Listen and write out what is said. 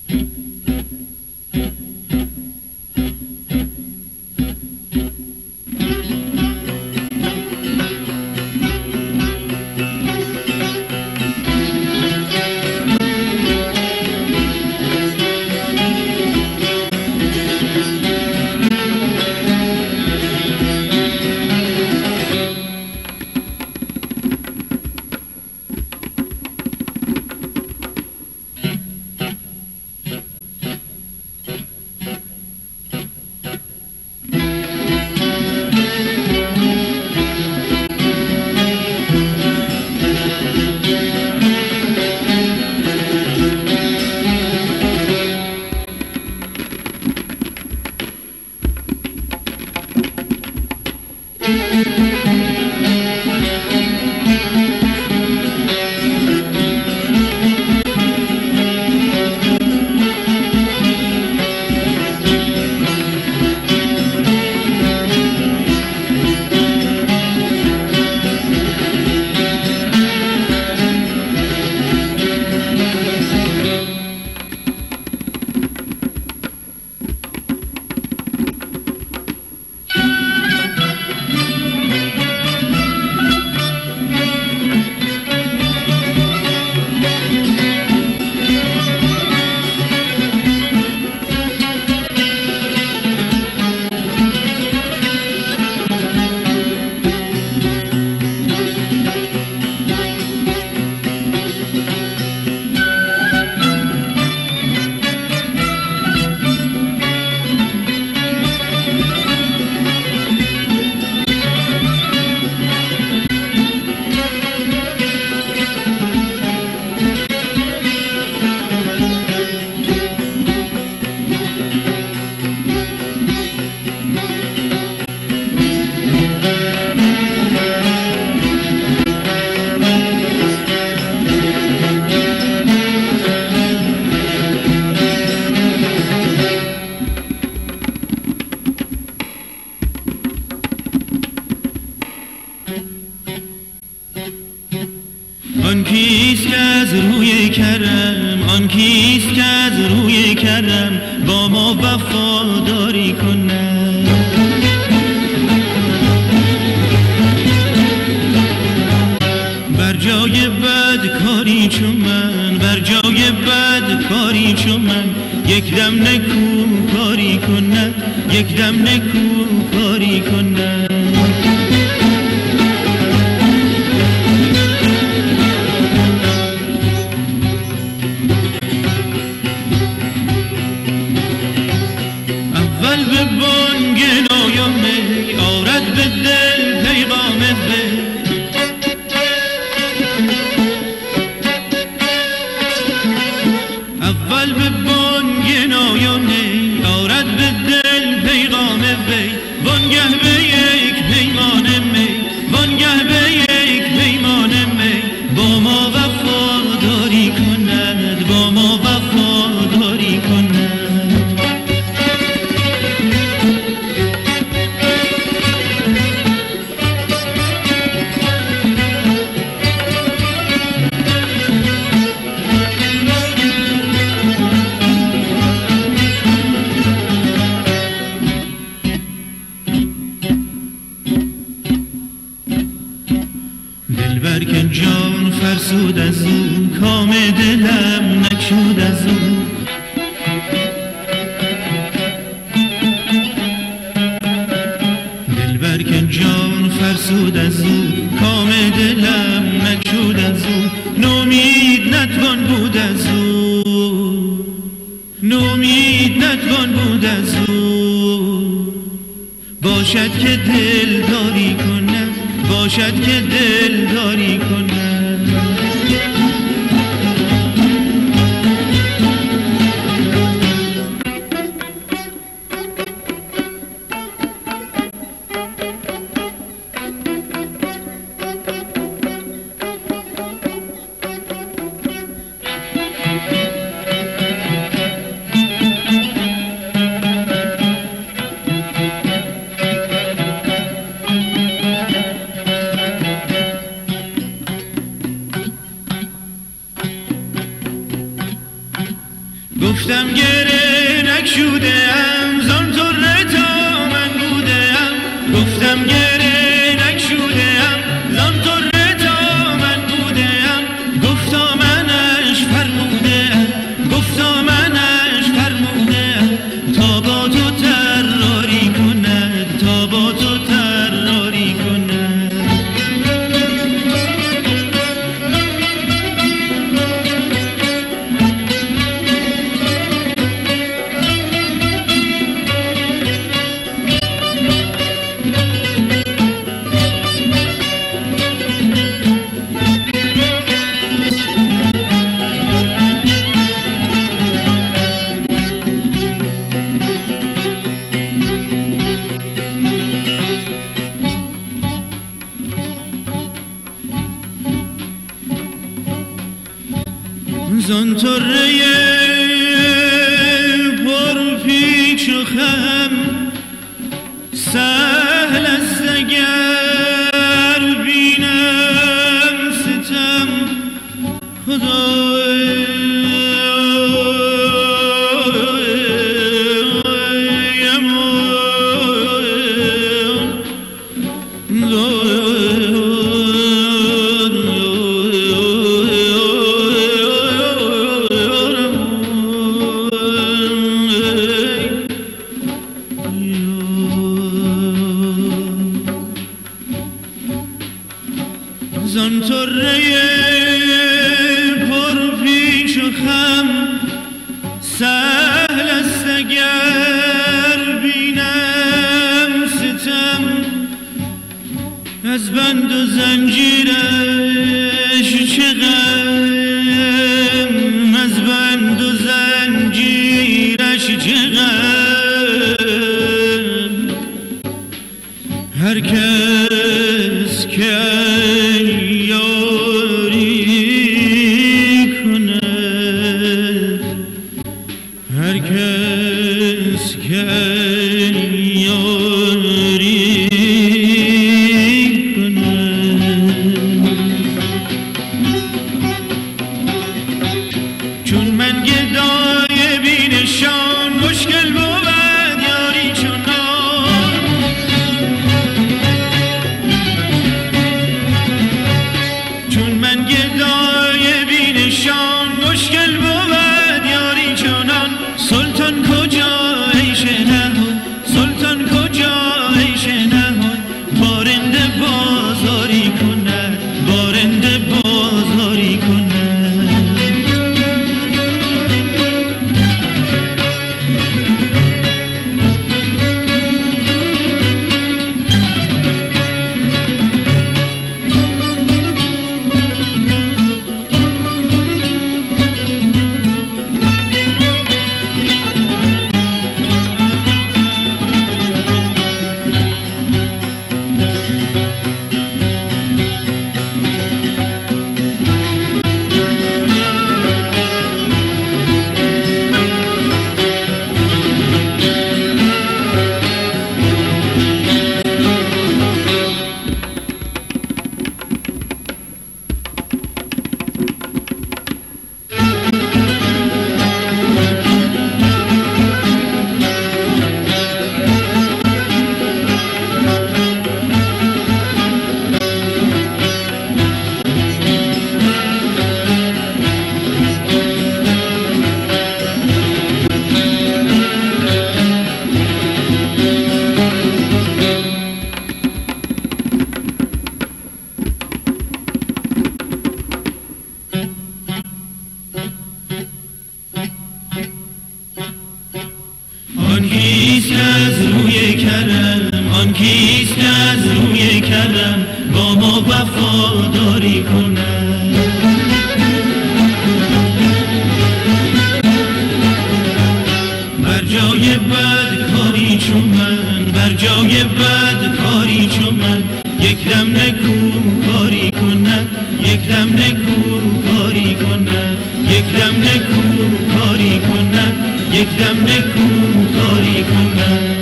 آن کیست که از روی کرم، آن کیست که از روی کرم با ما وفاداری کند. بر جای بد کاری چون من، بر جای بد کاری چون من یک دم نکو کاری کند، یک دم نکو کاری کند. اول به بانگ نایمه آرد به دل پیغام وی، اول به بانگ نایمه آرد به دل پیغام وی، وانگه به یک پیمان می، وانگه به یک پیمان می با ما وفاداری کند، با ما وفاداری کند. دلبر که جان فرسود از او، کام دلم نکشود از او. دلبر که جان فرسود از او، کام دلم نکشود از او. نومید نتوان بود از او، نومید نتوان بود از او. باشد که دل داری کند، باشد که دل داری کند. گفتم گره نکشودم زان طره تا من بودم. گفتم گره نکشودم زان طره تا من بودم. گفتا منش فرمودم، گفتا منش فرمودم تا با تو طراری کند، تا با تو طراری کند. زان طره پر پیچ و خم سهل است اگر بینم ستم. خدایم زان طره پر پیچ و خم سهل است اگر بینم ستم. از بند و زنجیرش چه غم، از بند و زنجیرش چه غم. هر کس که هر کس که یاری کند. چون من گدای بینشان مشکل بود یاری چنان. چون من گدای بینشان مشکل بود یاری چنان. سلطان کجا عیش نهان، سلطان کجا عیش نهان. بارنده بازاری کند، بارنده بازاری کند. آن کیست از روی کرم، آن کیست از روی کرم با ما وفاداری کند. بر جای بد کاری چون من، بر جای بد کاری چون من یک دم نکو کاری کند، یک دم نکو کاری کند، یک دم نکو کاری کند، یک دم نکو کاری کند.